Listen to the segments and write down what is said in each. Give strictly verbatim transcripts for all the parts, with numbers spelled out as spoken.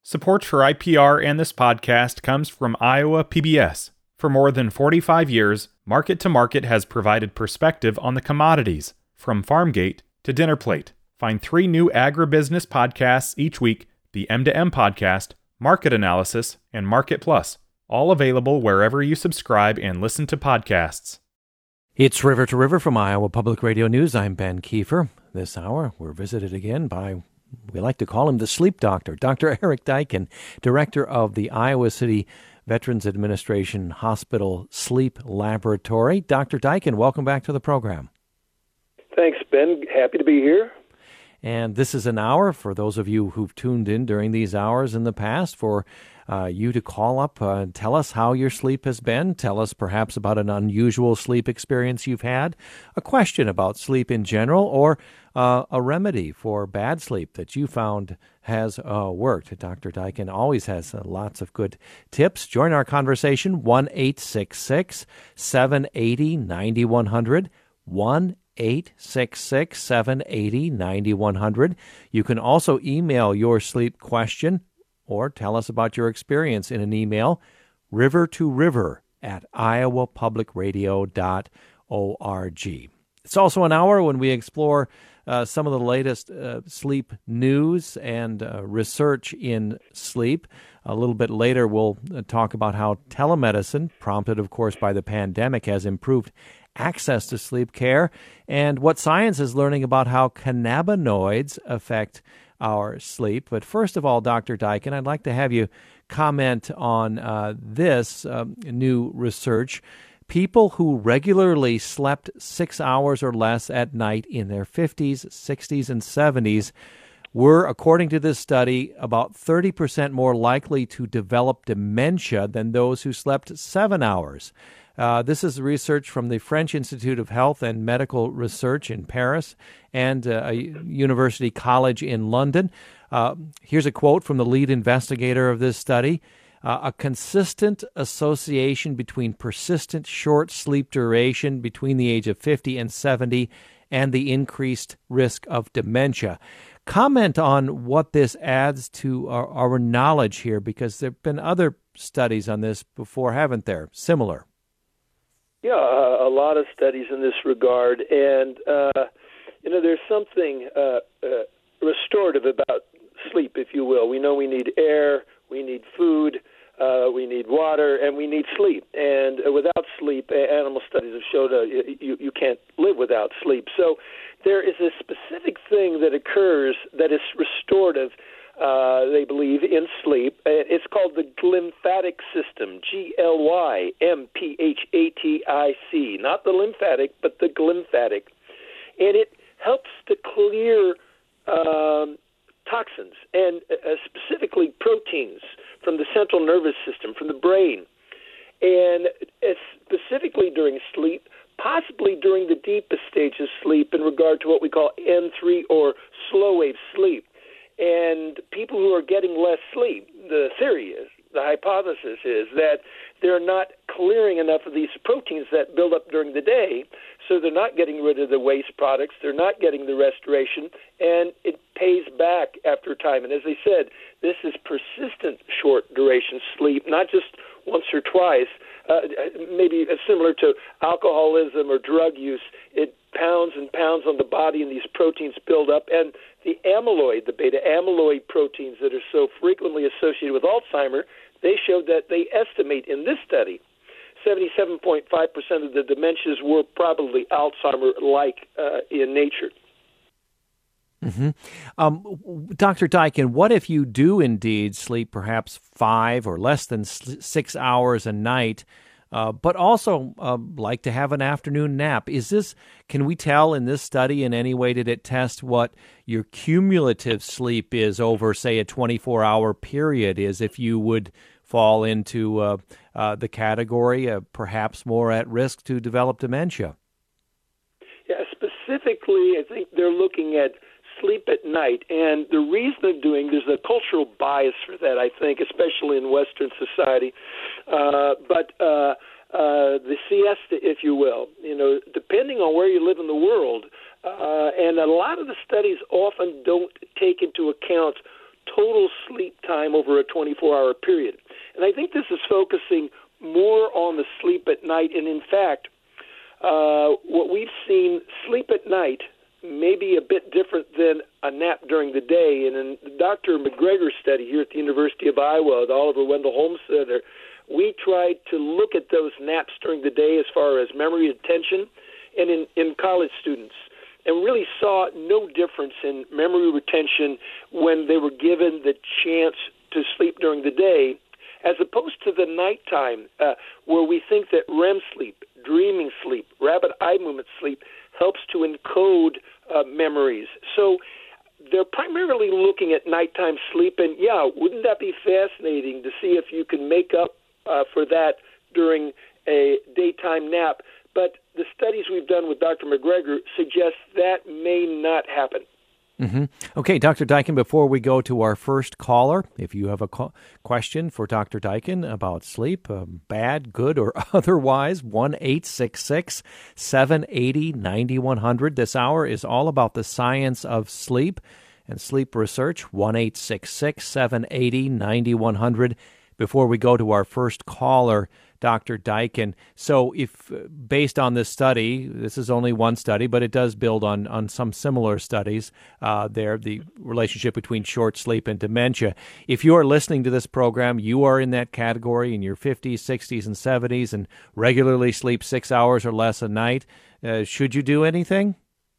Support for I P R and this podcast comes from Iowa P B S. For more than forty-five years, Market to Market has provided perspective on the commodities, from farm gate to dinner plate. Find three new agribusiness podcasts each week, the M to M podcast, Market Analysis, and Market Plus, all available wherever you subscribe and listen to podcasts. It's River to River from Iowa Public Radio News. I'm Ben Kiefer. This hour, we're visited again by, we like to call him the sleep doctor, Doctor Eric Deiken, director of the Iowa City Veterans Administration Hospital Sleep Laboratory. Doctor Deiken, welcome back to the program. Thanks, Ben. Happy to be here. And this is an hour, for those of you who've tuned in during these hours in the past, for uh, you to call up uh, and tell us how your sleep has been. Tell us perhaps about an unusual sleep experience you've had, a question about sleep in general, or uh, a remedy for bad sleep that you found has uh, worked. Doctor Deiken always has uh, lots of good tips. Join our conversation, one eight six six, seven eight zero, nine one zero zero, one eight six six, seven eight zero, nine one zero zero. You can also email your sleep question or tell us about your experience in an email, river to river at iowa public radio dot org. It's also an hour when we explore uh, some of the latest uh, sleep news and uh, research in sleep. A little bit later, we'll uh, talk about how telemedicine, prompted, of course, by the pandemic, has improved access to sleep care, and what science is learning about how cannabinoids affect our sleep. But first of all, Doctor Deiken, I'd like to have you comment on uh, this um, new research. People who regularly slept six hours or less at night in their fifties, sixties, and seventies were, according to this study, about thirty percent more likely to develop dementia than those who slept seven hours. Uh, this is research from the French Institute of Health and Medical Research in Paris and uh, a University College in London. Uh, here's a quote from the lead investigator of this study. Uh, a consistent association between persistent short sleep duration between the age of fifty and seventy and the increased risk of dementia. Comment on what this adds to our, our knowledge here, because there have been other studies on this before, haven't there? Similar. Yeah, uh, a lot of studies in this regard, and uh, you know, there's something uh, uh, restorative about sleep, if you will. We know we need air, we need food, uh, we need water, and we need sleep. And uh, without sleep, animal studies have showed uh, you you can't live without sleep. So there is a specific thing that occurs that is restorative. Uh, they believe, in sleep. It's called the glymphatic system, G L Y M P H A T I C, not the lymphatic, but the glymphatic. And it helps to clear um, toxins, and uh, specifically proteins from the central nervous system, from the brain. And uh, specifically during sleep, possibly during the deepest stage of sleep in regard to what we call N three or slow wave sleep. And people who are getting less sleep, the theory is, the hypothesis is that they're not clearing enough of these proteins that build up during the day, so they're not getting rid of the waste products, they're not getting the restoration, and it pays back after time. And as I said, this is persistent short-duration sleep, not just once or twice, uh, maybe similar to alcoholism or drug use. It pounds and pounds on the body, and these proteins build up. And the amyloid, the beta amyloid proteins that are so frequently associated with Alzheimer, they showed that they estimate in this study seventy-seven point five percent of the dementias were probably Alzheimer-like uh, in nature. Mm-hmm. Um, Doctor Deiken, what if you do indeed sleep perhaps five or less than six hours a night, uh, but also uh, like to have an afternoon nap? Is this, can we tell in this study in any way, did it test what your cumulative sleep is over, say, a twenty-four hour period is, if you would fall into uh, uh, the category uh, perhaps more at risk to develop dementia? Yeah, specifically, I think they're looking at sleep at night, and the reason they're doing, there's a cultural bias for that, I think, especially in Western society, uh, but uh, uh, the siesta, if you will, you know, depending on where you live in the world, uh, and a lot of the studies often don't take into account total sleep time over a twenty-four hour period. And I think this is focusing more on the sleep at night. And in fact, uh, what we've seen, sleep at night may be a bit different than a nap during the day. And in the Doctor McGregor study here at the University of Iowa, the Oliver Wendell Holmes Center, we tried to look at those naps during the day as far as memory retention and in, in college students, and really saw no difference in memory retention when they were given the chance to sleep during the day, as opposed to the nighttime, uh, where we think that R E M sleep, dreaming sleep, rapid eye movement sleep helps to encode uh, memories. So they're primarily looking at nighttime sleep, and yeah, wouldn't that be fascinating to see if you can make up uh, for that during a daytime nap? But the studies we've done with Doctor McGregor suggest that may not happen. Mm-hmm. Okay, Doctor Duyken, before we go to our first caller, if you have a co- question for Doctor Duyken about sleep, uh, bad, good, or otherwise, one eight six six, seven eight zero, nine one zero zero. This hour is all about the science of sleep and sleep research, one eight six six, seven eight zero, nine one zero zero. Before we go to our first caller, Doctor Duyken, so if, based on this study, this is only one study, but it does build on, on some similar studies uh, there, the relationship between short sleep and dementia. If you are listening to this program, you are in that category in your fifties, sixties, and seventies and regularly sleep six hours or less a night. Uh, should you do anything?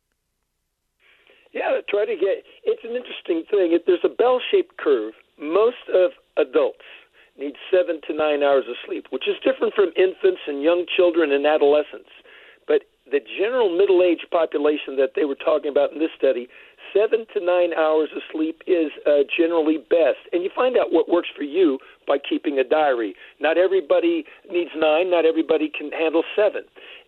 Yeah, try to get, it's an interesting thing. If there's a bell-shaped curve, most of adults need seven to nine hours of sleep, which is different from infants and young children and adolescents. But the general middle-aged population that they were talking about in this study, seven to nine hours of sleep is uh, generally best. And you find out what works for you by keeping a diary. Not everybody needs nine. Not everybody can handle seven.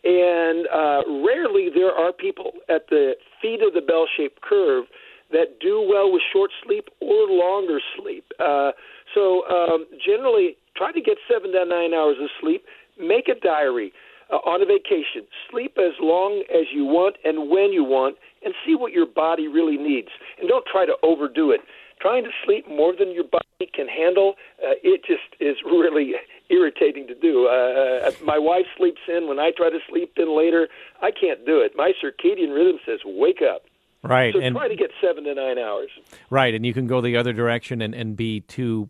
And uh, rarely there are people at the feet of the bell-shaped curve that do well with short sleep or longer sleep. Uh, so um, generally, try to get seven to nine hours of sleep. Make a diary uh, on a vacation. Sleep as long as you want and when you want, and see what your body really needs. And don't try to overdo it. Trying to sleep more than your body can handle, uh, it just is really irritating to do. Uh, my wife sleeps in. When I try to sleep in later, I can't do it. My circadian rhythm says, wake up. Right. So and, try to get seven to nine hours. Right, and you can go the other direction and, and be too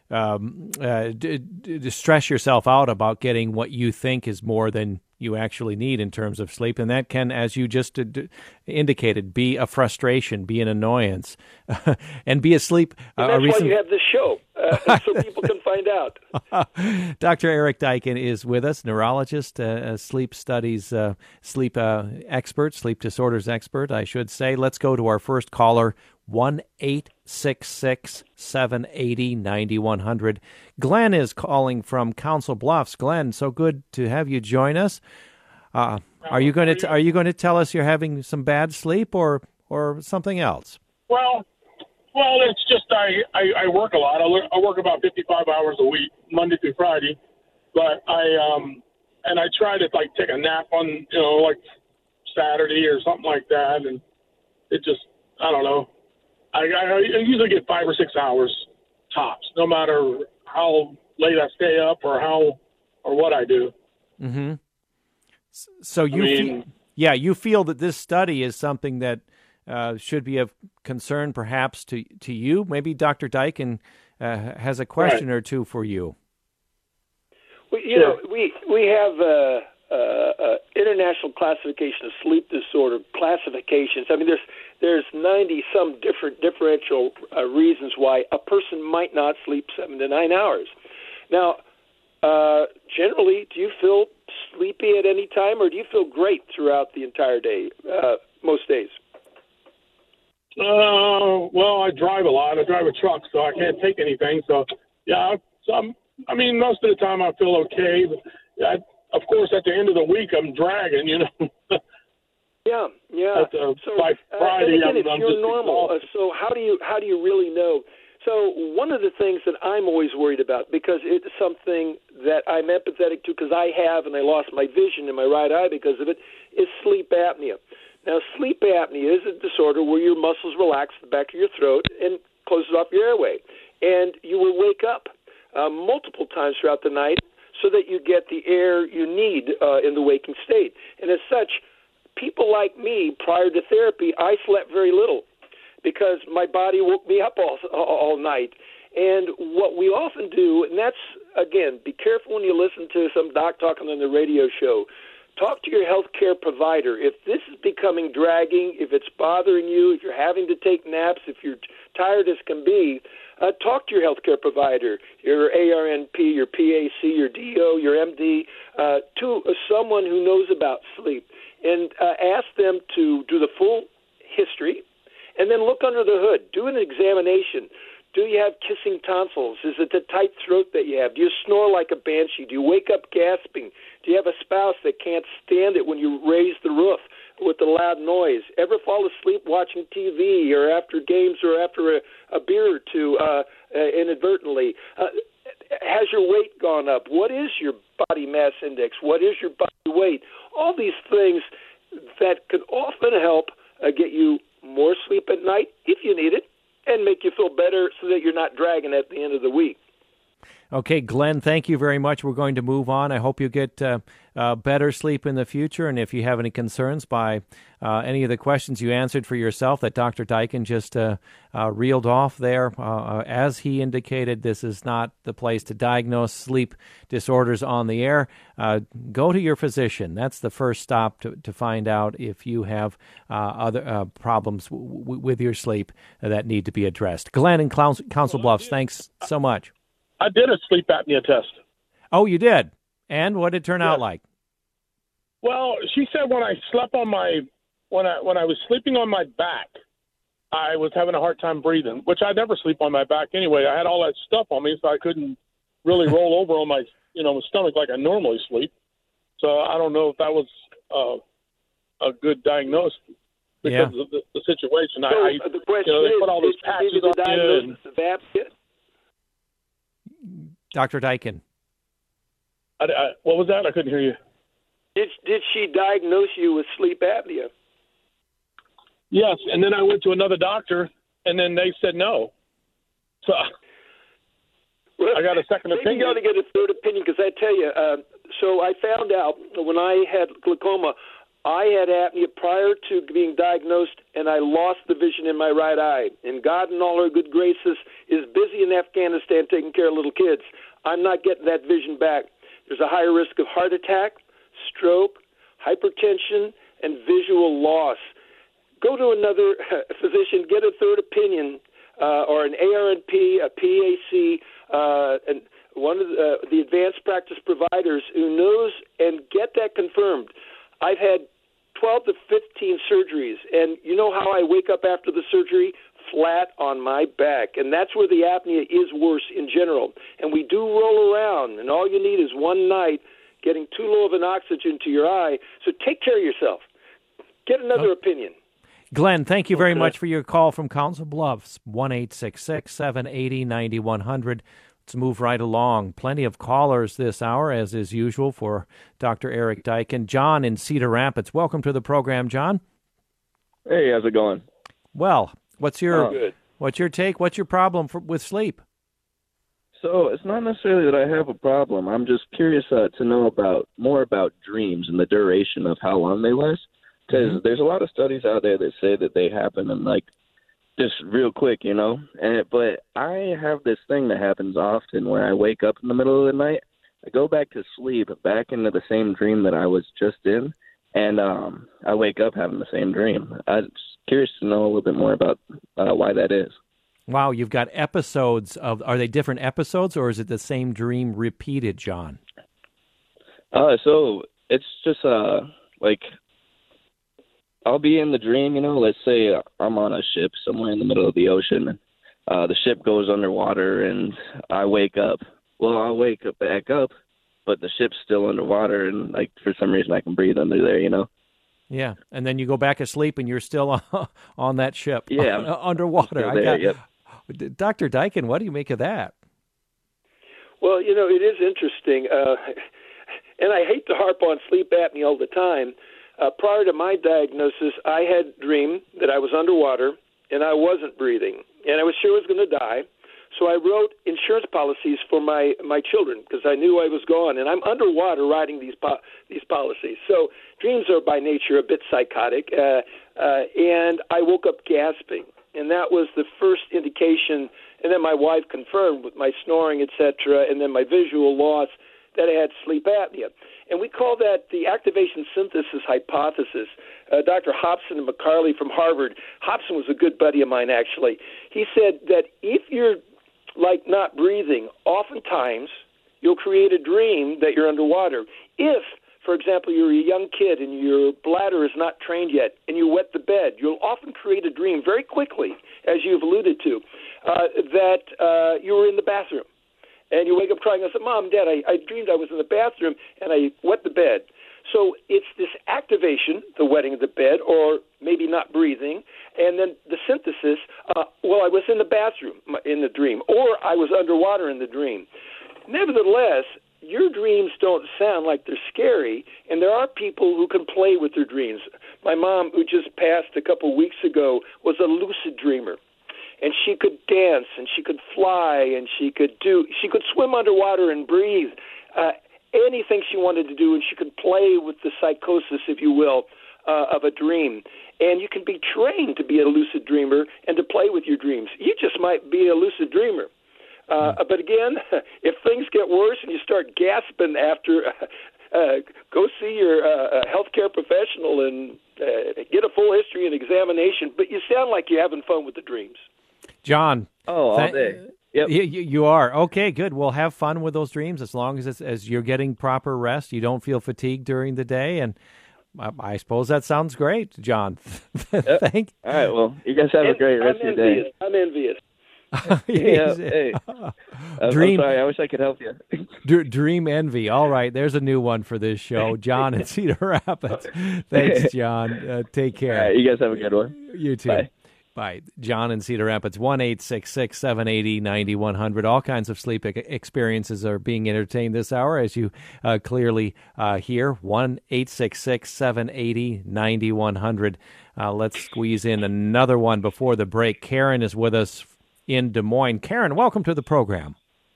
um, uh, d- d- stress yourself out about getting what you think is more than you actually need in terms of sleep, and that can, as you just uh, d- indicated, be a frustration, be an annoyance, and be asleep. And uh, that's a recent... why you have this show, uh, so people can find out. Doctor Eric Duyken is with us, neurologist, uh, sleep studies, uh, sleep uh, expert, sleep disorders expert, I should say. Let's go to our first caller, one eight six six, seven eight zero, nine one zero zero. Glenn is calling from Council Bluffs. Glenn, so good to have you join us. Uh, are you going to t- are you going to tell us you're having some bad sleep or or something else? Well, well, it's just I, I, I work a lot. I work, I work about fifty-five hours a week, Monday through Friday. But I um and I try to like take a nap on you know like Saturday or something like that, and it just I don't know. I, I usually get five or six hours tops, no matter how late I stay up or how or what I do. Mm-hmm. So you, I mean, feel, yeah, you feel that this study is something that uh, should be of concern, perhaps to to you. Maybe Doctor Duyken uh, has a question right. or two for you. Well, you sure. know, we we have uh, uh, uh, international classification of sleep disorder classifications. I mean, there's there's ninety some different differential uh, reasons why a person might not sleep seven to nine hours. Now, uh, generally, do you feel sleepy at any time, or do you feel great throughout the entire day? Uh, most days. Uh, well, I drive a lot. I drive a truck, so I can't take anything. So, yeah, so I'm, I mean, most of the time I feel okay. But I, of course, at the end of the week, I'm dragging, you know. yeah, yeah. But, uh, so, by Friday, uh, and again, I'm, it's I'm your just normal. Uh, so, how do you how do you really know? So, one of the things that I'm always worried about, because it's something that I'm empathetic to, because I have and I lost my vision in my right eye because of it, is sleep apnea. Now, sleep apnea is a disorder where your muscles relax the back of your throat and closes off your airway. And you will wake up uh, multiple times throughout the night so that you get the air you need uh, in the waking state. And as such, people like me, prior to therapy, I slept very little because my body woke me up all, all night. And what we often do, and that's, again, be careful when you listen to some doc talking on the radio show. Talk to your healthcare provider. If this is becoming dragging, if it's bothering you, if you're having to take naps, if you're tired as can be, uh, talk to your healthcare provider, your A R N P, your P A C, your D O, your M D, uh, to uh, someone who knows about sleep, and uh, ask them to do the full history, and then look under the hood. Do an examination. Do you have kissing tonsils? Is it the tight throat that you have? Do you snore like a banshee? Do you wake up gasping? Do you have a spouse that can't stand it when you raise the roof with the loud noise? Ever fall asleep watching T V or after games or after a, a beer or two uh, uh, inadvertently? Uh, has your weight gone up? What is your body mass index? What is your body weight? All these things that could often help uh, get you more sleep at night if you need it, and make you feel better so that you're not dragging at the end of the week. Okay, Glenn, thank you very much. We're going to move on. I hope you get uh, uh, better sleep in the future. And if you have any concerns by uh, any of the questions you answered for yourself that Doctor Duyken just uh, uh, reeled off there, uh, as he indicated, this is not the place to diagnose sleep disorders on the air. Uh, go to your physician. That's the first stop to, to find out if you have uh, other uh, problems w- w- with your sleep that need to be addressed. Glenn in Council, Council Bluffs, thanks so much. I did a sleep apnea test. Oh, you did? And what did it turn yes. out like? Well, she said when I slept on my when I when I was sleeping on my back, I was having a hard time breathing, which I never sleep on my back anyway. I had all that stuff on me, so I couldn't really roll over on my you know my stomach like I normally sleep. So I don't know if that was uh, a good diagnosis because yeah. of the, the situation. So I, I the question you know, they is, put all those patches did you on the you. And, diagnosis of apnea? Doctor Duyken. I, I, what was that? I couldn't hear you. Did did she diagnose you with sleep apnea? Yes, and then I went to another doctor, and then they said no. So well, I got a second maybe opinion. you ought to get a third opinion because I tell you. Uh, so I found out when I had glaucoma, I had apnea prior to being diagnosed, and I lost the vision in my right eye. And God, in all her good graces, is busy in Afghanistan taking care of little kids. I'm not getting that vision back. There's a higher risk of heart attack, stroke, hypertension, and visual loss. Go to another physician, get a third opinion, uh, or an A R N P, a P A C, uh, and one of the, uh, the advanced practice providers who knows, and get that confirmed. I've had twelve to fifteen surgeries, and you know how I wake up after the surgery? Flat on my back, and that's where the apnea is worse in general. And we do roll around, and all you need is one night getting too low of an oxygen to your eye. So take care of yourself. Get another oh. opinion. Glenn, thank you very okay. much for your call from Council Bluffs, one eight six six, seven eight zero, nine one zero zero. Let's move right along. Plenty of callers this hour, as is usual, for Doctor Eric Duyken. John in Cedar Rapids. Welcome to the program, John. Hey, how's it going? Well, what's your oh, good. what's your take? What's your problem for, with sleep? So it's not necessarily that I have a problem. I'm just curious uh, to know about more about dreams and the duration of how long they last. Because mm-hmm. there's a lot of studies out there that say that they happen in like just real quick, you know. And but I have this thing that happens often where I wake up in the middle of the night, I go back to sleep, back into the same dream that I was just in, and um, I wake up having the same dream. I'm just curious to know a little bit more about uh, why that is. Wow, you've got episodes of. Are they different episodes, or is it the same dream repeated, John? Uh, so it's just uh like. I'll be in the dream, you know, let's say I'm on a ship somewhere in the middle of the ocean. Uh, the ship goes underwater and I wake up. Well, I'll wake up back up, but the ship's still underwater and, like, for some reason I can breathe under there, you know? Yeah, and then you go back asleep and you're still on that ship. Yeah. Underwater. I got, yep. Doctor Duyken, what do you make of that? Well, you know, it is interesting. Uh, and I hate to harp on sleep apnea all the time. Uh, prior to my diagnosis, I had dreamed that I was underwater and I wasn't breathing, and I was sure I was going to die. So I wrote insurance policies for my, my children because I knew I was gone, and I'm underwater writing these po- these policies. So dreams are by nature a bit psychotic, uh, uh, and I woke up gasping, and that was the first indication. And then my wife confirmed with my snoring, et cetera, and then my visual loss that I had sleep apnea. And we call that the activation synthesis hypothesis. Uh, Doctor Hobson and McCarley from Harvard, Hobson was a good buddy of mine, actually. He said that if you're like not breathing, oftentimes you'll create a dream that you're underwater. If, for example, you're a young kid and your bladder is not trained yet and you wet the bed, you'll often create a dream very quickly, as you've alluded to, uh, that uh, you were in the bathroom. And you wake up crying and say, Mom, Dad, I, I dreamed I was in the bathroom and I wet the bed. So it's this activation, the wetting of the bed, or maybe not breathing, and then the synthesis, uh, well, I was in the bathroom in the dream, or I was underwater in the dream. Nevertheless, your dreams don't sound like they're scary, and there are people who can play with their dreams. My mom, who just passed a couple weeks ago, was a lucid dreamer. And she could dance, and she could fly, and she could do, she could swim underwater and breathe, uh, anything she wanted to do, and she could play with the psychosis, if you will, uh, of a dream. And you can be trained to be a lucid dreamer and to play with your dreams. You just might be a lucid dreamer. Uh, but again, if things get worse and you start gasping after, uh, go see your uh, healthcare professional and uh, get a full history and examination. But you sound like you're having fun with the dreams. John. Oh, all th- day. Yep. You, you are. Okay, good. Well, have fun with those dreams as long as it's, as you're getting proper rest. You don't feel fatigued during the day. And I, I suppose that sounds great, John. Yep. Thank All right, well, you guys have And a great rest I'm of your envious. day. I'm envious. Yeah, hey. I'm, Dream- I'm sorry, I wish I could help you. D- Dream Envy. All right, there's a new one for this show. John in Cedar Rapids. Thanks, John. Uh, take care. All right, you guys have a good one. You too. Bye. Bye. John in Cedar Rapids, one eight six six, seven eight zero, nine one zero zero. All kinds of sleep e- experiences are being entertained this hour, as you uh, clearly uh, hear. one eight six six, seven eight zero, nine one zero zero. Uh, let's squeeze in another one before the break. Karen is with us in Des Moines. Karen, welcome to the program.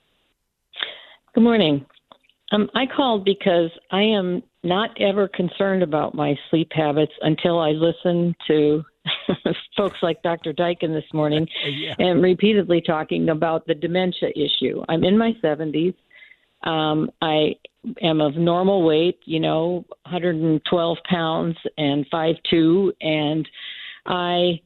Good morning. Um, I called because I am not ever concerned about my sleep habits until I listen to folks like Doctor Deichen this morning yeah. and repeatedly talking about the dementia issue. I'm in my seventies. Um, I am of normal weight, you know, one hundred twelve pounds and five foot two, and I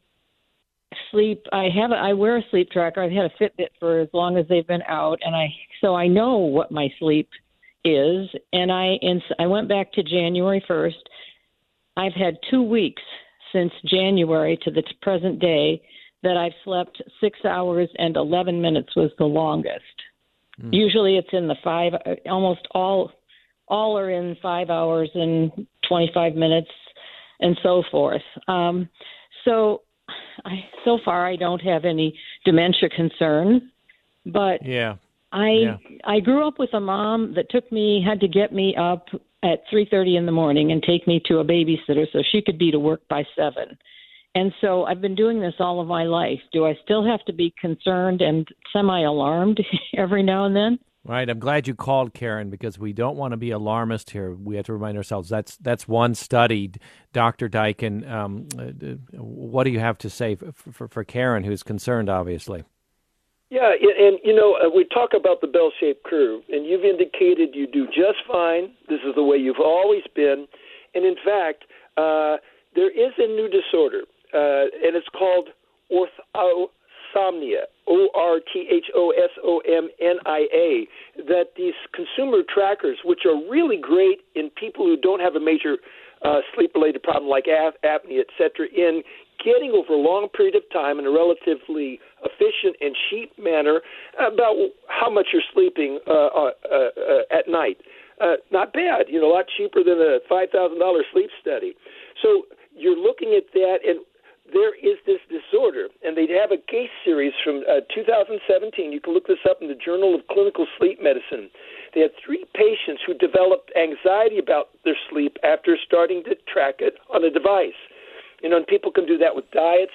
sleep. I have. A, I wear a sleep tracker. I've had a Fitbit for as long as they've been out, and I so I know what my sleep is. And I and I went back to January first. I've had two weeks since January to the present day that I've slept six hours and eleven minutes was the longest. Mm. Usually it's in the five. Almost all all are in five hours and twenty-five minutes, and so forth. Um, so. I, so far, I don't have any dementia concerns, but yeah. I yeah. I grew up with a mom that took me, had to get me up at three thirty in the morning and take me to a babysitter so she could be to work by seven. And so I've been doing this all of my life. Do I still have to be concerned and semi-alarmed every now and then? Right. I'm glad you called, Karen, because we don't want to be alarmist here. We have to remind ourselves that's that's one study. Doctor Deichen, um, what do you have to say for, for, for Karen, who's concerned, obviously? Yeah, and, you know, uh, we talk about the bell-shaped curve, and you've indicated you do just fine. This is the way you've always been. And, in fact, uh, there is a new disorder, uh, and it's called orthosomnia, O R T H O S O M N I A, that these consumer trackers, which are really great in people who don't have a major uh, sleep-related problem like ap- apnea, et cetera, in getting over a long period of time in a relatively efficient and cheap manner about how much you're sleeping uh, uh, uh, at night. Uh, not bad, you know, a lot cheaper than a five thousand dollars sleep study. So you're looking at that, and there is this disorder, and they have a case series from uh, two thousand seventeen. You can look this up in the Journal of Clinical Sleep Medicine. They had three patients who developed anxiety about their sleep after starting to track it on a device. You know, and people can do that with diets.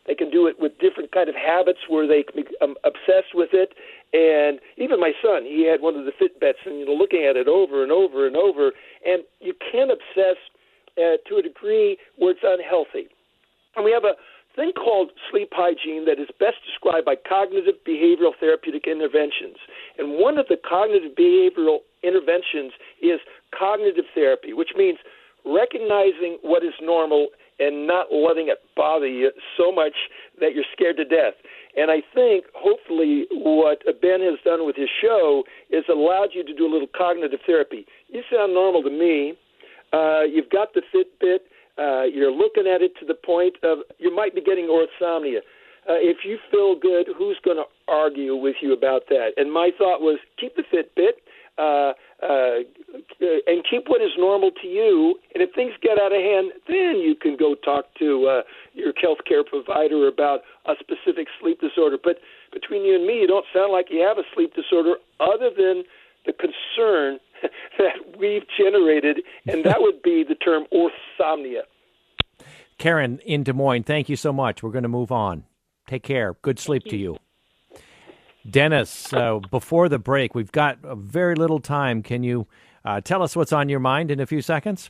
They can do it with different kind of habits where they can become obsessed with it. And even my son, he had one of the Fitbits, and you know, looking at it over and over and over. And you can obsess uh, to a degree where it's unhealthy. And we have a thing called sleep hygiene that is best described by cognitive behavioral therapeutic interventions. And one of the cognitive behavioral interventions is cognitive therapy, which means recognizing what is normal and not letting it bother you so much that you're scared to death. And I think, hopefully, what Ben has done with his show is allowed you to do a little cognitive therapy. You sound normal to me. Uh, you've got the Fitbit. Uh, you're looking at it to the point of you might be getting orthosomnia. Uh, if you feel good, who's going to argue with you about that? And my thought was keep the Fitbit uh, uh, and keep what is normal to you. And if things get out of hand, then you can go talk to uh, your health care provider about a specific sleep disorder. But between you and me, you don't sound like you have a sleep disorder other than the concern that we've generated, and that would be the term orthosomnia. Karen in Des Moines, thank you so much. We're going to move on. Take care. Good sleep to you. Dennis, uh, before the break, we've got very little time. Can you uh, tell us what's on your mind in a few seconds?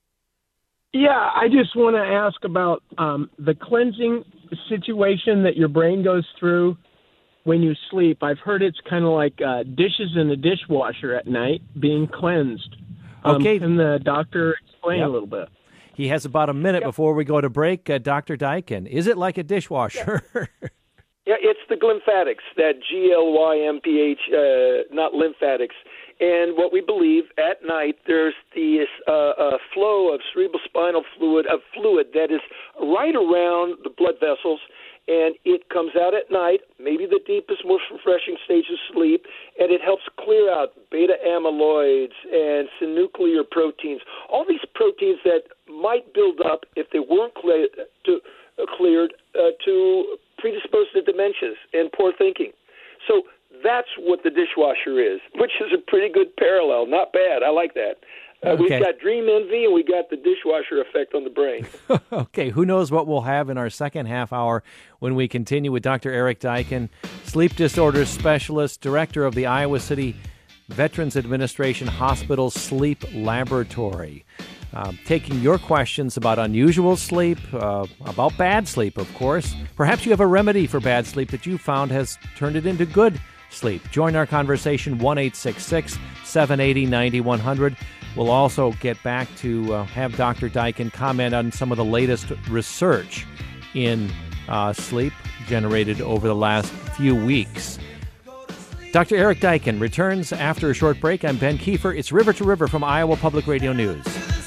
Yeah, I just want to ask about um, the cleansing situation that your brain goes through when you sleep. I've heard it's kind of like uh, dishes in a dishwasher at night being cleansed. Um, Okay. Can the doctor explain Yep. a little bit? He has about a minute Yep. before we go to break. Uh, Doctor Daikin, is it like a dishwasher? Yeah, it's the glymphatics, that G L Y M P H, uh, not lymphatics. And what we believe at night, there's this uh, uh, flow of cerebrospinal fluid, of fluid that is right around the blood vessels, and it comes out at night, maybe the deepest, most refreshing stage of sleep, and it helps clear out beta amyloids and synuclear proteins, all these proteins that might build up if they weren't clear, to, uh, cleared uh, to predispose to dementias and poor thinking. So that's what the dishwasher is, which is a pretty good parallel. Not bad. I like that. Uh, Okay. We've got dream envy and we got the dishwasher effect on the brain. Okay, who knows what we'll have in our second half hour when we continue with Doctor Eric Daikin, sleep disorders specialist, director of the Iowa City Veterans Administration Hospital Sleep Laboratory. Um, taking your questions about unusual sleep, uh, about bad sleep, of course. Perhaps you have a remedy for bad sleep that you found has turned it into good sleep. Join our conversation, one eight six six, seven eight zero, nine one zero zero. We'll also get back to uh, have Doctor Daikin comment on some of the latest research in uh, sleep generated over the last few weeks. Doctor Eric Daikin returns after a short break. I'm Ben Kiefer. It's River to River from Iowa Public Radio News.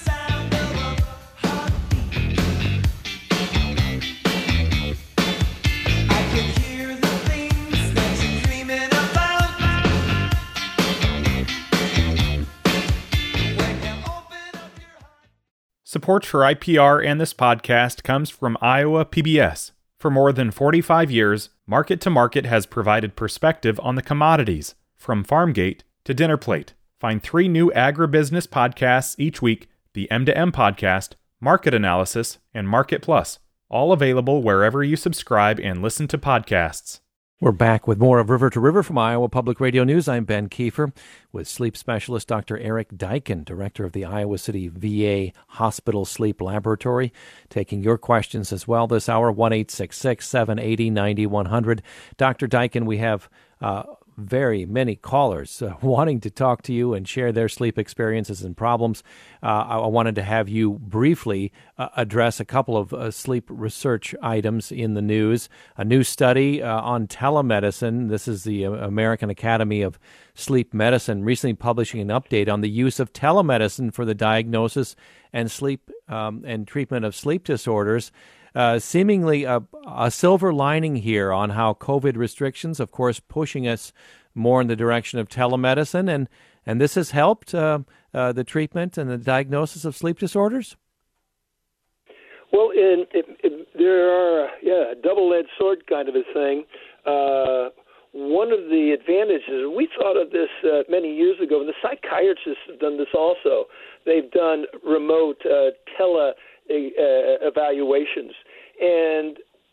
Support for I P R and this podcast comes from Iowa P B S. For more than forty-five years, Market to Market has provided perspective on the commodities, from farm gate to dinner plate. Find three new agribusiness podcasts each week, the M to M podcast, Market Analysis, and Market Plus, all available wherever you subscribe and listen to podcasts. We're back with more of River to River from Iowa Public Radio News. I'm Ben Kiefer with sleep specialist Doctor Eric Daikin, director of the Iowa City V A Hospital Sleep Laboratory, taking your questions as well this hour, one eight six six, seven eight zero, nine one zero zero. Doctor Daikin, we have uh, very many callers uh, wanting to talk to you and share their sleep experiences and problems. Uh, I, I wanted to have you briefly uh, address a couple of uh, sleep research items in the news. A new study uh, on telemedicine. This is the uh, American Academy of Sleep Medicine recently publishing an update on the use of telemedicine for the diagnosis and sleep um, and treatment of sleep disorders. Uh, seemingly a, a silver lining here on how COVID restrictions, of course, pushing us more in the direction of telemedicine, and, and this has helped uh, uh, the treatment and the diagnosis of sleep disorders? Well, in, it, it, there are, yeah, a double-edged sword kind of a thing. Uh, one of the advantages, we thought of this uh, many years ago, and the psychiatrists have done this also. They've done remote uh, tele uh, evaluations. And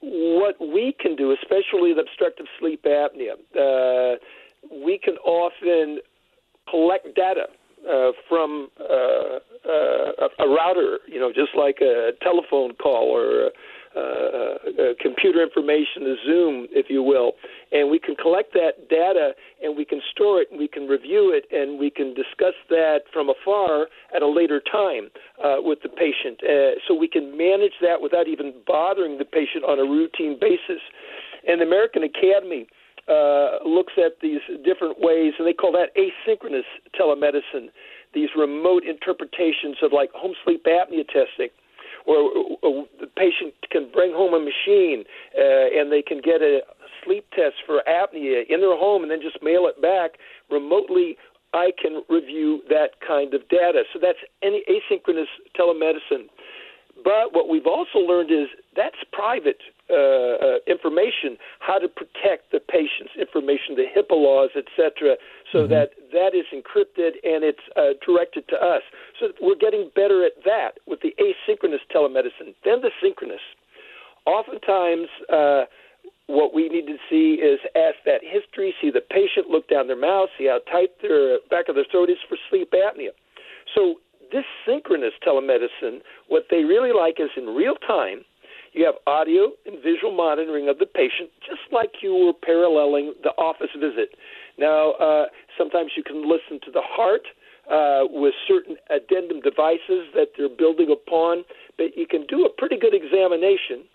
what we can do, especially with obstructive sleep apnea, uh, we can often collect data uh, from uh, uh, a router, you know, just like a telephone call or uh, uh, computer information, a Zoom, if you will, and we can collect that data and we can store it and we can review it and we can discuss that from afar at a later time uh, with the patient. Uh, so we can manage that without even bothering the patient on a routine basis. And the American Academy uh, looks at these different ways, and they call that asynchronous telemedicine, these remote interpretations of like home sleep apnea testing. Or, or the patient can bring home a machine uh, and they can get a sleep test for apnea in their home and then just mail it back remotely. I can review that kind of data. So that's any asynchronous telemedicine. But what we've also learned is that's private uh, uh, information, how to protect the patient's information, the HIPAA laws, et cetera, so mm-hmm. that that is encrypted and it's uh, directed to us. So we're getting better at that with the asynchronous telemedicine. Then the synchronous. Oftentimes, uh, what we need to see is ask that history, see the patient, look down their mouth, see how tight their back of their throat is for sleep apnea. So this synchronous telemedicine, what they really like is in real time, you have audio and visual monitoring of the patient, just like you were paralleling the office visit. Now, uh, sometimes you can listen to the heart uh, with certain addendum devices that they're building upon, but you can do a pretty good examination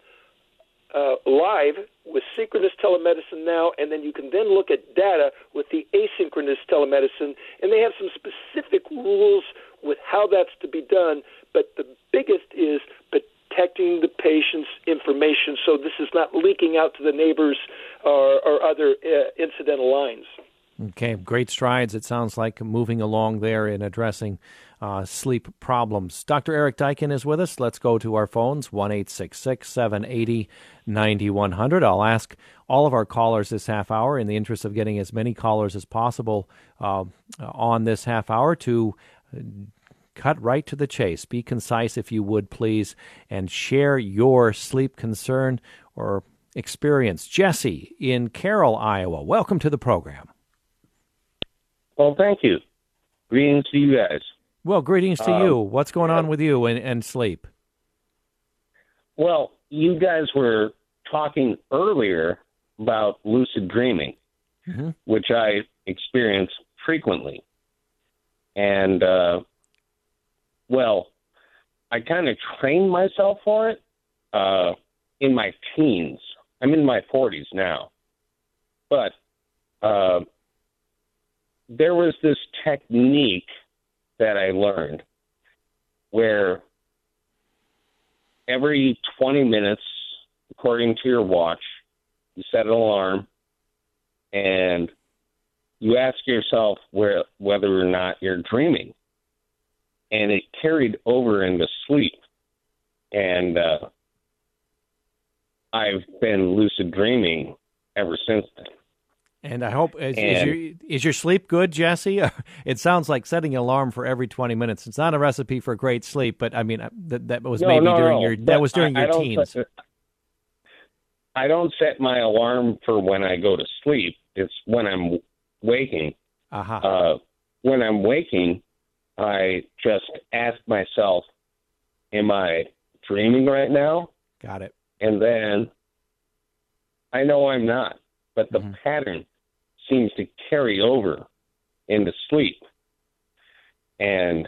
uh, live with synchronous telemedicine now, and then you can then look at data with the asynchronous telemedicine, and they have some specific rules with how that's to be done, but the biggest is protecting the patient's information so this is not leaking out to the neighbors or, or other uh, incidental lines. Okay, great strides, it sounds like, moving along there in addressing uh, sleep problems. Doctor Eric Deiken is with us. Let's go to our phones, one eight six six, seven eight zero, nine one zero zero. I'll ask all of our callers this half hour, in the interest of getting as many callers as possible uh, on this half hour, to cut right to the chase. Be concise, if you would, please, and share your sleep concern or experience. Jesse in Carroll, Iowa, welcome to the program. Well, thank you. Greetings to you guys. Well, greetings to um, you. What's going on with you and, and sleep? Well, you guys were talking earlier about lucid dreaming, mm-hmm. which I experience frequently. And, uh, well, I kind of trained myself for it uh, in my teens. I'm in my forties now. But uh, there was this technique that I learned where every twenty minutes, according to your watch, you set an alarm and you ask yourself where, whether or not you're dreaming. And it carried over into sleep. And uh, I've been lucid dreaming ever since then. And I hope, is, and, is, your, is your sleep good, Jesse? It sounds like setting an alarm for every twenty minutes. It's not a recipe for great sleep, but I mean, that, that was no, maybe no, during no, your, that was during I, your I teens. Set, I don't set my alarm for when I go to sleep. It's when I'm waking. Uh-huh. Uh, when I'm waking, I just ask myself, am I dreaming right now? Got it. And then I know I'm not, but the mm-hmm. pattern seems to carry over into sleep. And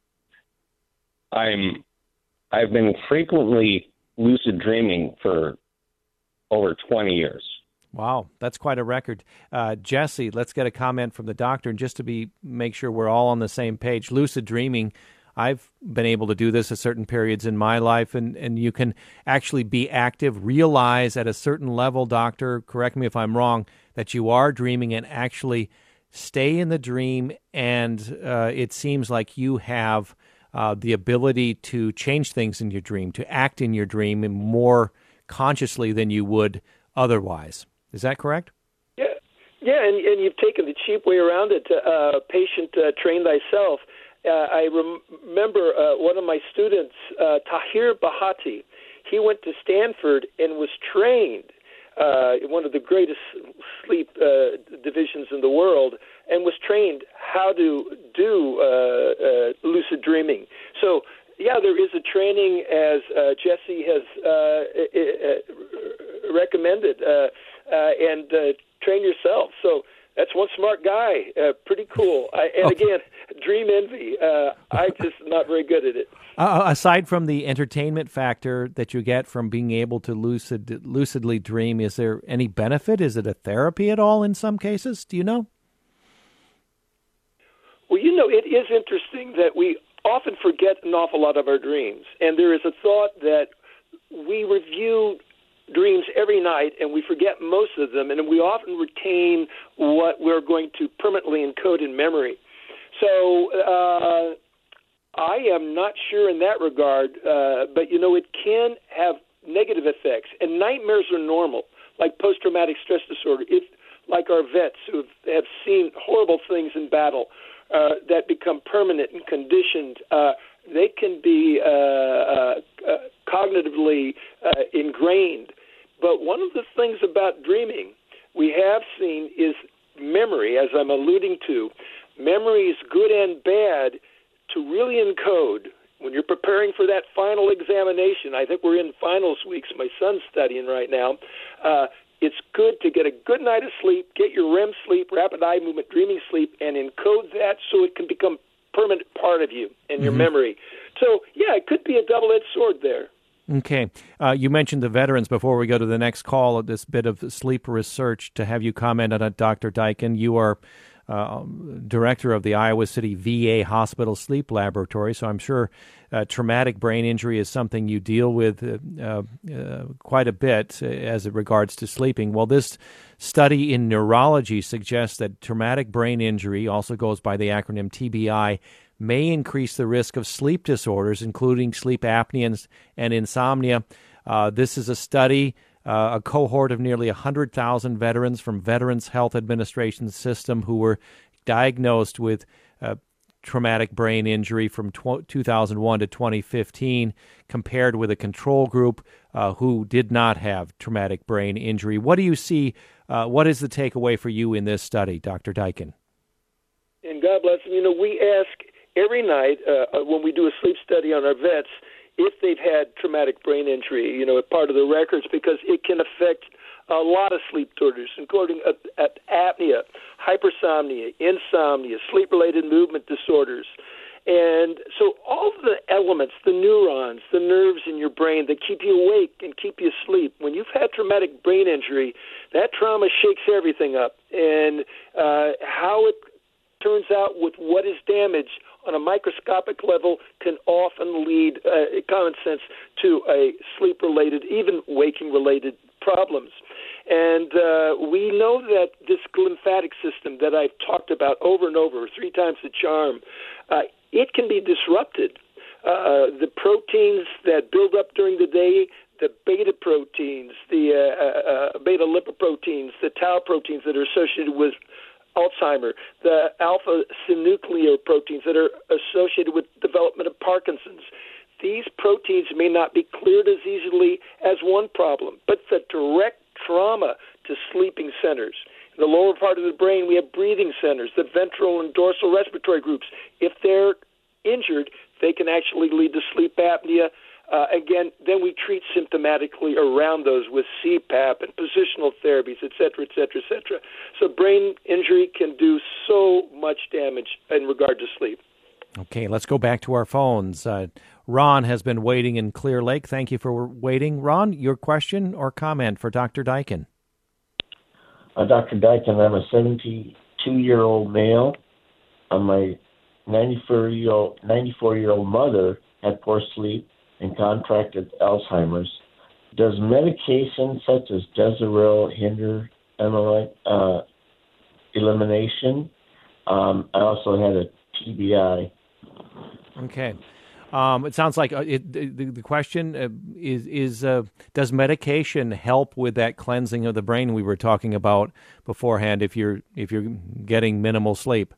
I'm, I've been frequently lucid dreaming for over twenty years. Wow, that's quite a record. Uh, Jesse, let's get a comment from the doctor, and just to be make sure we're all on the same page. Lucid dreaming, I've been able to do this at certain periods in my life, and, and you can actually be active, realize at a certain level, doctor, correct me if I'm wrong, that you are dreaming and actually stay in the dream, and uh, it seems like you have uh, the ability to change things in your dream, to act in your dream more consciously than you would otherwise. Is that correct? Yeah, yeah, and, and you've taken the cheap way around it. Uh, patient uh, train thyself. Uh, I rem- remember uh, one of my students, uh, Tahir Bahati. he went to Stanford and was trained uh, in one of the greatest sleep uh, divisions in the world, and was trained how to do uh, uh, lucid dreaming. So, yeah, there is a training, as uh, Jesse has uh, uh, recommended, uh, uh, and uh, train yourself. So that's one smart guy. Uh, pretty cool. I, and okay. again, dream envy. Uh, I'm just not very good at it. Uh, aside from the entertainment factor that you get from being able to lucid, lucidly dream, is there any benefit? Is it a therapy at all in some cases? Do you know? Well, you know, it is interesting that we often forget an awful lot of our dreams. And there is a thought that we review dreams every night and we forget most of them, and we often retain what we're going to permanently encode in memory. So uh, I am not sure in that regard, uh, but, you know, it can have negative effects. And nightmares are normal, like post-traumatic stress disorder. It's like our vets who have, have seen horrible things in battle uh, that become permanent and conditioned. Uh, they can be uh, uh, uh, cognitively uh, ingrained. But one of the things about dreaming we have seen is memory, as I'm alluding to. Memory is good and bad to really encode. When you're preparing for that final examination, I think we're in finals weeks, my son's studying right now, uh, it's good to get a good night of sleep, get your R E M sleep, rapid eye movement, dreaming sleep, and encode that so it can become a permanent part of you and your mm-hmm. memory. So, yeah, it could be a double-edged sword there. Okay. Uh, you mentioned the veterans before we go to the next call, this bit of sleep research to have you comment on it, Doctor Duyken. You are uh, director of the Iowa City V A Hospital Sleep Laboratory, so I'm sure uh, traumatic brain injury is something you deal with uh, uh, quite a bit as it regards to sleeping. Well, this study in neurology suggests that traumatic brain injury, also goes by the acronym T B I, may increase the risk of sleep disorders, including sleep apnea and insomnia. Uh, this is a study, uh, a cohort of nearly one hundred thousand veterans from Veterans Health Administration system who were diagnosed with uh, traumatic brain injury from tw- two thousand one to twenty fifteen, compared with a control group uh, who did not have traumatic brain injury. What do you see? Uh, what is the takeaway for you in this study, Doctor Duyken? And God bless them. You know, we ask every night uh, when we do a sleep study on our vets if they've had traumatic brain injury, you know, as part of the records, because it can affect a lot of sleep disorders, including uh, apnea, hypersomnia, insomnia, sleep-related movement disorders. And so all of the elements, the neurons, the nerves in your brain that keep you awake and keep you asleep, when you've had traumatic brain injury, that trauma shakes everything up. And uh, how it turns out with what is damaged on a microscopic level can often lead, uh, common sense, to a sleep-related, even waking-related problems. And uh, we know that this lymphatic system that I've talked about over and over, three times the charm, uh, it can be disrupted. Uh, the proteins that build up during the day, the beta proteins, the uh, uh, beta lipoproteins, the tau proteins that are associated with Alzheimer, the alpha-synuclein proteins that are associated with development of Parkinson's. These proteins may not be cleared as easily as one problem, but the direct trauma to sleeping centers. In the lower part of the brain, we have breathing centers, the ventral and dorsal respiratory groups. If they're injured, they can actually lead to sleep apnea. Uh, again, then we treat symptomatically around those with C PAP and positional therapies, et cetera, et cetera, et cetera. So brain injury can do so much damage in regard to sleep. Okay, let's go back to our phones. Uh, Ron has been waiting in Clear Lake. Thank you for waiting. Ron, your question or comment for Doctor Duyken? Uh, Doctor Duyken, I'm a seventy-two-year-old male. Uh, my ninety-four-year-old mother had poor sleep and contracted Alzheimer's. Does medication such as Deseril hinder amyloid uh, elimination? Um, I also had a T B I. Okay. Um, it sounds like uh, it, the, the question uh, is, is uh, does medication help with that cleansing of the brain we were talking about beforehand if you're, if you're getting minimal sleep?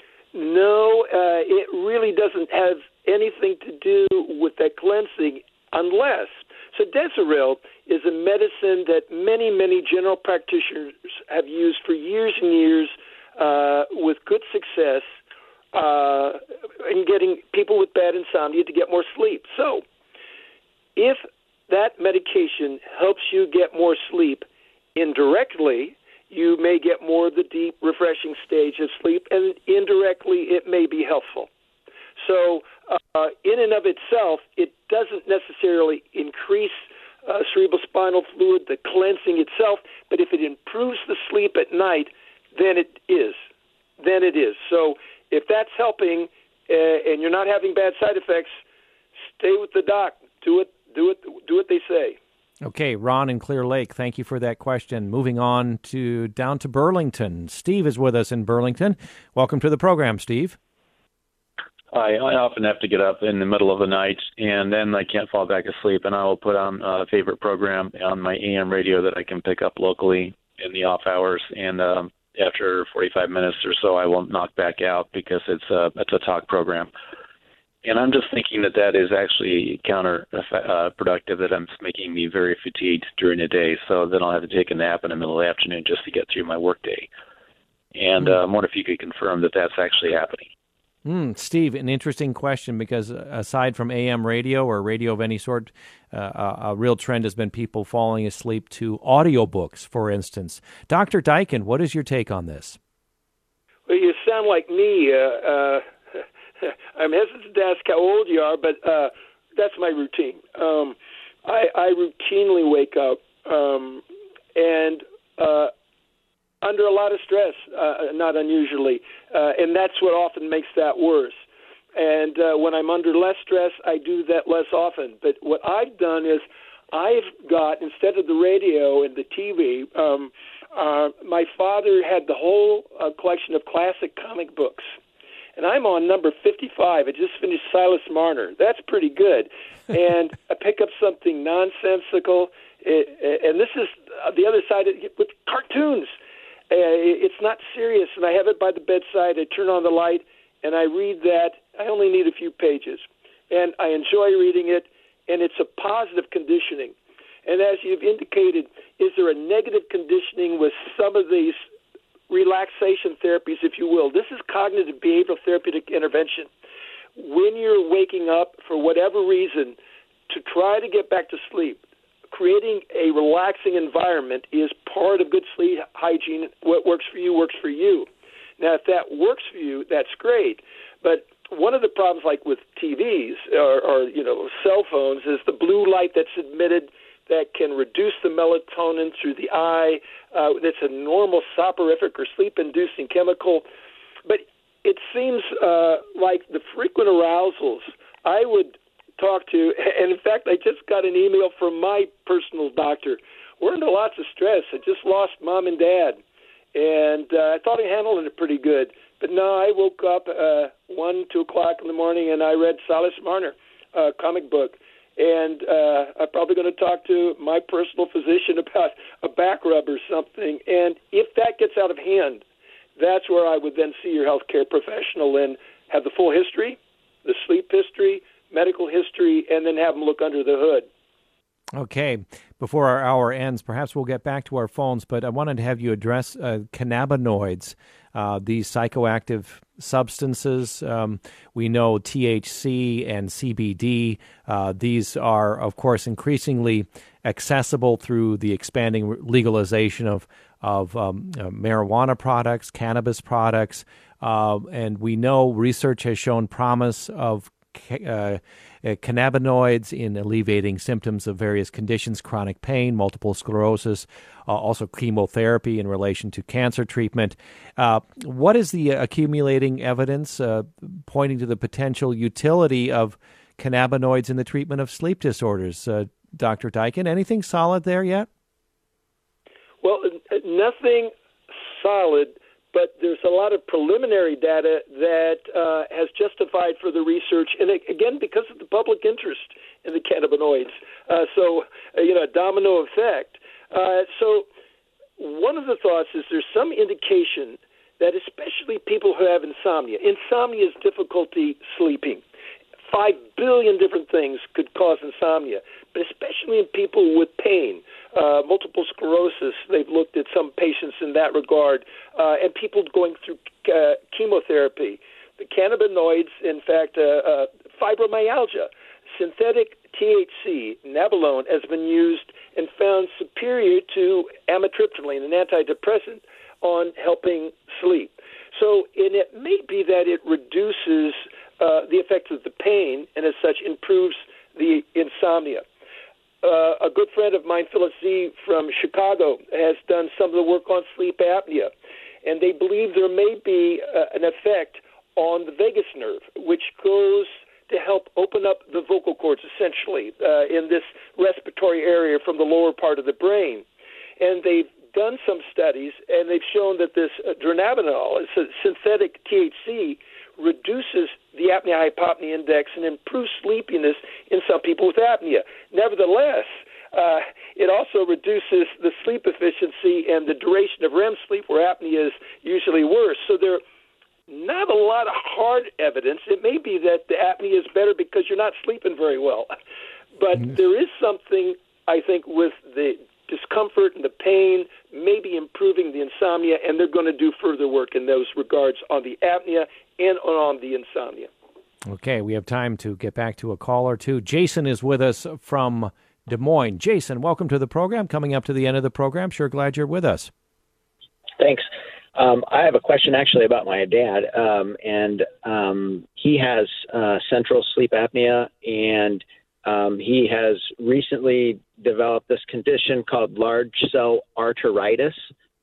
No, uh, it really doesn't have anything to do with that cleansing. unless, so Desaril is a medicine that many, many general practitioners have used for years and years uh, with good success uh, in getting people with bad insomnia to get more sleep. So if that medication helps you get more sleep indirectly, you may get more of the deep, refreshing stage of sleep, and indirectly it may be helpful. So uh, in and of itself, it doesn't necessarily increase uh, cerebrospinal fluid, the cleansing itself, but if it improves the sleep at night, then it is. Then it is. So if that's helping uh, and you're not having bad side effects, stay with the doc. Do it, do it, do what they say. Okay, Ron in Clear Lake, thank you for that question. Moving on to down to Burlington. Steve is with us in Burlington. Welcome to the program, Steve. I, I often have to get up in the middle of the night, and then I can't fall back asleep, and I will put on a favorite program on my A M radio that I can pick up locally in the off hours, and um, after forty-five minutes or so, I will knock back out because it's a, it's a talk program. And I'm just thinking that that is actually counterproductive, that I'm making me very fatigued during the day, so then I'll have to take a nap in the middle of the afternoon just to get through my workday. And uh, I wonder if you could confirm that that's actually happening. Mm, Steve, an interesting question, because aside from A M radio or radio of any sort, uh, a real trend has been people falling asleep to audiobooks, for instance. Doctor Deiken, what is your take on this? Well, you sound like me. Uh, uh, I'm hesitant to ask how old you are, but uh, that's my routine. Um, I, I routinely wake up um, and uh, under a lot of stress, uh, not unusually, uh, and that's what often makes that worse. And uh, when I'm under less stress, I do that less often. But what I've done is I've got, instead of the radio and the T V, um, uh, my father had the whole uh, collection of classic comic books. And I'm on number fifty-five. I just finished Silas Marner. That's pretty good. And I pick up something nonsensical, and this is the other side of it, with cartoons. It's not serious, and I have it by the bedside. I turn on the light, and I read that. I only need a few pages, and I enjoy reading it, and it's a positive conditioning. And as you've indicated, is there a negative conditioning with some of these relaxation therapies, if you will? This is cognitive behavioral therapeutic intervention. When you're waking up for whatever reason to try to get back to sleep, creating a relaxing environment is part of good sleep hygiene. What works for you works for you. Now, if that works for you, that's great. But one of the problems, like with T Vs or, or you know, cell phones, is the blue light that's emitted that can reduce the melatonin through the eye. Uh, that's a normal soporific or sleep-inducing chemical. But it seems uh, like the frequent arousals, I would talk to, and in fact, I just got an email from my personal doctor. We're under lots of stress. I just lost mom and dad, and uh, I thought I handled it pretty good. But no, I woke up uh, one, two o'clock in the morning, and I read Silas Marner, uh, comic book. And uh, I'm probably going to talk to my personal physician about a back rub or something. And if that gets out of hand, that's where I would then see your healthcare professional and have the full history, the sleep history, medical history, and then have them look under the hood. Okay. Before our hour ends, perhaps we'll get back to our phones, but I wanted to have you address uh, cannabinoids, uh, these psychoactive substances. Um, we know T H C and C B D. Uh, these are, of course, increasingly accessible through the expanding legalization of, of um, uh, marijuana products, cannabis products, uh, and we know research has shown promise of Uh, uh, cannabinoids in alleviating symptoms of various conditions, chronic pain, multiple sclerosis, uh, also chemotherapy in relation to cancer treatment. Uh, what is the accumulating evidence uh, pointing to the potential utility of cannabinoids in the treatment of sleep disorders? Uh, Doctor Deiken, anything solid there yet? Well, nothing solid, but there's a lot of preliminary data that uh, has justified for the research, and again, because of the public interest in the cannabinoids. Uh, so, uh, you know, domino effect. Uh, so one of the thoughts is there's some indication that especially people who have insomnia, insomnia is difficulty sleeping. five billion different things could cause insomnia, but especially in people with pain, uh, multiple sclerosis. They've looked at some patients in that regard, uh, and people going through uh, chemotherapy. The cannabinoids, in fact, uh, uh, fibromyalgia, synthetic T H C, Nabilone, has been used and found superior to amitriptyline, an antidepressant, on helping sleep. So, and it may be that it reduces uh, the effects of the pain and, as such, improves the insomnia. Uh, a good friend of mine, Phyllis Z. from Chicago, has done some of the work on sleep apnea, and they believe there may be uh, an effect on the vagus nerve, which goes to help open up the vocal cords, essentially, uh, in this respiratory area from the lower part of the brain. And they've done some studies, and they've shown that this uh, dronabinol, it's a synthetic T H C, reduces the apnea-hypopnea index and improves sleepiness in some people with apnea. Nevertheless, uh, it also reduces the sleep efficiency and the duration of R E M sleep, where apnea is usually worse. So there not a lot of hard evidence. It may be that the apnea is better because you're not sleeping very well. But mm-hmm. there is something, I think, with the discomfort and the pain, maybe improving the insomnia, and they're going to do further work in those regards on the apnea and on the insomnia. Okay, we have time to get back to a call or two. Jason is with us from Des Moines. Jason, welcome to the program. Coming up to the end of the program. Sure glad you're with us. Thanks. Um, I have a question actually about my dad, um, and um, he has uh, central sleep apnea, and um, he has recently developed this condition called large cell arteritis.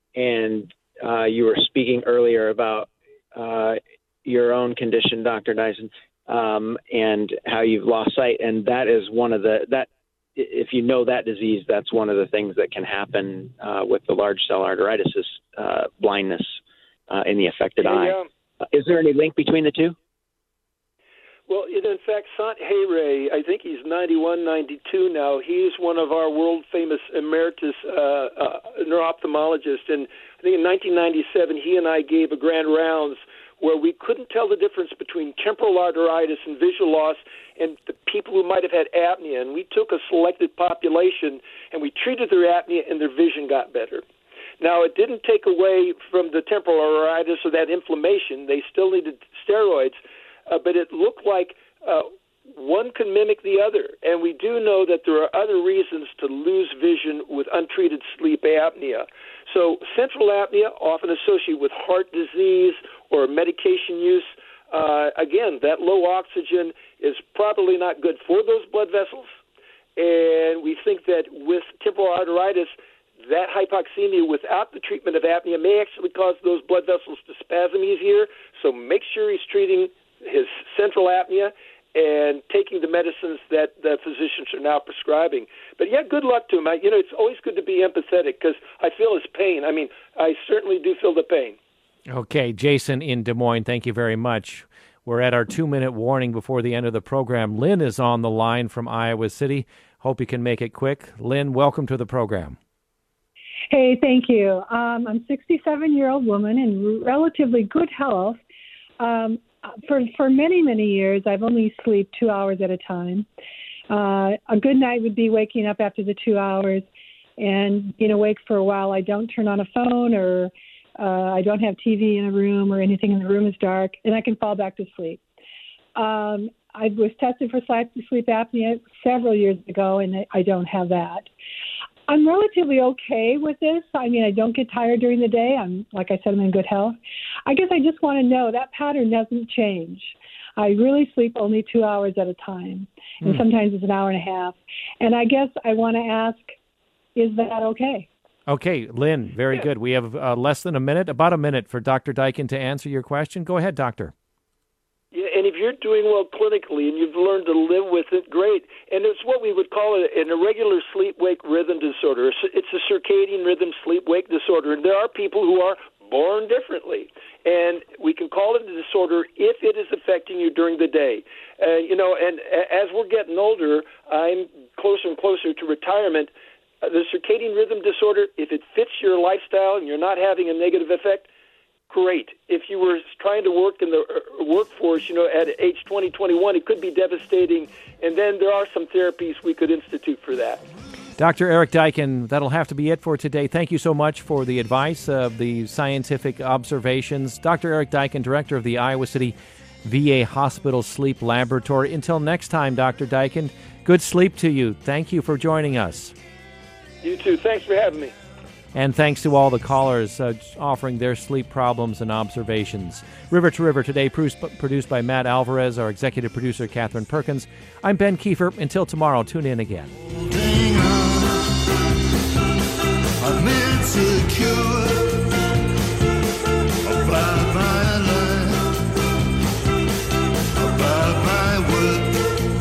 And uh, you were speaking earlier about uh, your own condition, Doctor Dyson, um, and how you've lost sight, and that is one of the that. If you know that disease, that's one of the things that can happen uh, with the large cell arteritis is uh, blindness uh, in the affected yeah, eye. Yeah. Uh, is there any link between the two? Well, it, in fact, Sant Hayray, I think he's ninety-one, ninety-two now. He's one of our world-famous emeritus uh, uh, neuro-ophthalmologists. And I think in nineteen ninety-seven, he and I gave a grand rounds where we couldn't tell the difference between temporal arteritis and visual loss and the people who might have had apnea. And we took a selected population and we treated their apnea and their vision got better. Now, it didn't take away from the temporal arteritis or that inflammation. They still needed steroids, uh, but it looked like uh, one could mimic the other. And we do know that there are other reasons to lose vision with untreated sleep apnea. So central apnea, often associated with heart disease or medication use. Uh, again, that low oxygen is probably not good for those blood vessels. And we think that with temporal arteritis, that hypoxemia without the treatment of apnea may actually cause those blood vessels to spasm easier. So make sure he's treating his central apnea and taking the medicines that the physicians are now prescribing. But, yeah, good luck to him. I, you know, it's always good to be empathetic because I feel his pain. I mean, I certainly do feel the pain. Okay, Jason in Des Moines, thank you very much. We're at our two-minute warning before the end of the program. Lynn is on the line from Iowa City. Hope you can make it quick. Lynn, welcome to the program. Hey, thank you. Um, I'm a sixty-seven-year-old woman in relatively good health. Um, for for many, many years, I've only slept two hours at a time. Uh, a good night would be waking up after the two hours and being awake for a while. I don't turn on a phone or uh, I don't have T V in a room or anything in the room is dark, and I can fall back to sleep. Um, I was tested for sleep apnea several years ago, and I don't have that. I'm relatively okay with this. I mean, I don't get tired during the day. I'm, like I said, I'm in good health. I guess I just want to know that pattern doesn't change. I really sleep only two hours at a time, and mm. sometimes it's an hour and a half. And I guess I want to ask, is that okay? Okay, Lynn, very yeah. good. We have uh, less than a minute, about a minute for Doctor Dykin to answer your question. Go ahead, Doctor. Yeah, and if you're doing well clinically and you've learned to live with it, great. And it's what we would call an irregular sleep-wake rhythm disorder. It's a circadian rhythm sleep-wake disorder, and there are people who are born differently. And we can call it a disorder if it is affecting you during the day. Uh, you know, and as we're getting older, I'm closer and closer to retirement. Uh, the circadian rhythm disorder, if it fits your lifestyle and you're not having a negative effect, great. If you were trying to work in the workforce, you know, at age twenty, twenty-one, it could be devastating. And then there are some therapies we could institute for that. Doctor Eric Deichen, that'll have to be it for today. Thank you so much for the advice of the scientific observations. Doctor Eric Deichen, director of the Iowa City V A Hospital Sleep Laboratory. Until next time, Doctor Deichen, good sleep to you. Thank you for joining us. You too. Thanks for having me. And thanks to all the callers uh, offering their sleep problems and observations. River to River today, produced by Matt Alvarez, our executive producer, Catherine Perkins. I'm Ben Kiefer. Until tomorrow, tune in again. I'm insecure about my life, about my work,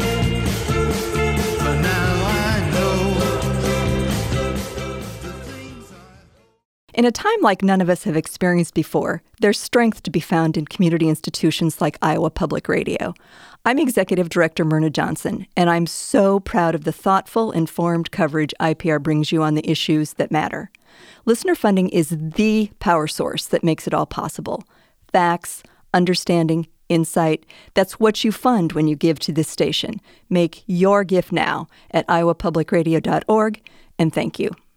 but now I know the things I... In a time like none of us have experienced before, there's strength to be found in community institutions like Iowa Public Radio. I'm Executive Director Myrna Johnson, and I'm so proud of the thoughtful, informed coverage I P R brings you on the issues that matter. Listener funding is the power source that makes it all possible. Facts, understanding, insight, that's what you fund when you give to this station. Make your gift now at iowa public radio dot org, and thank you.